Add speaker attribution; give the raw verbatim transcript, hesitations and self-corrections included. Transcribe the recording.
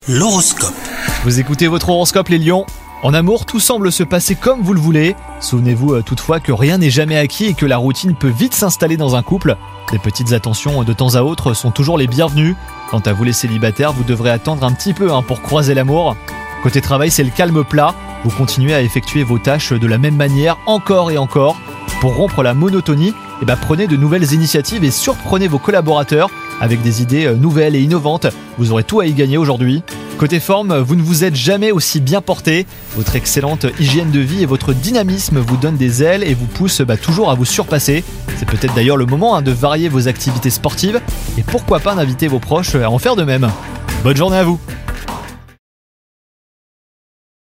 Speaker 1: L'horoscope.
Speaker 2: Vous écoutez votre horoscope les lions. En amour, tout semble se passer comme vous le voulez. Souvenez-vous euh, toutefois que rien n'est jamais acquis et que la routine peut vite s'installer dans un couple. Des petites attentions de temps à autre sont toujours les bienvenues. Quant à vous les célibataires, vous devrez attendre un petit peu hein, pour croiser l'amour. Côté travail, c'est le calme plat. Vous continuez à effectuer vos tâches de la même manière encore et encore. Pour rompre la monotonie, eh ben, prenez de nouvelles initiatives et surprenez vos collaborateurs avec des idées nouvelles et innovantes. Vous aurez tout à y gagner aujourd'hui. Côté forme, vous ne vous êtes jamais aussi bien porté. Votre excellente hygiène de vie et votre dynamisme vous donnent des ailes et vous poussent bah, toujours à vous surpasser. C'est peut-être d'ailleurs le moment hein, de varier vos activités sportives et pourquoi pas d'inviter vos proches à en faire de même. Bonne journée à vous!